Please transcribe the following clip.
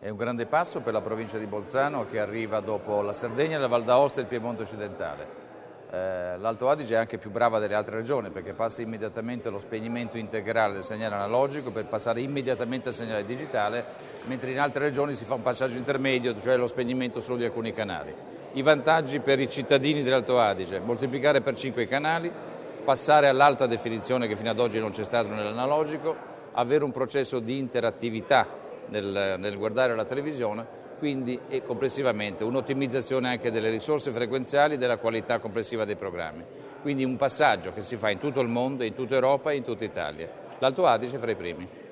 È un grande passo per la provincia di Bolzano che arriva dopo la Sardegna, la Val d'Aosta e il Piemonte occidentale. L'Alto Adige è anche più brava delle altre regioni perché passa immediatamente allo spegnimento integrale del segnale analogico per passare immediatamente al segnale digitale, mentre in altre regioni si fa un passaggio intermedio, cioè lo spegnimento solo di alcuni canali. I vantaggi per i cittadini dell'Alto Adige: moltiplicare per 5 i canali, passare all'alta definizione che fino ad oggi non c'è stato nell'analogico, avere un processo di interattività nel guardare la televisione, quindi è complessivamente un'ottimizzazione anche delle risorse frequenziali e della qualità complessiva dei programmi. Quindi un passaggio che si fa in tutto il mondo, in tutta Europa e in tutta Italia. L'Alto Adige fra i primi.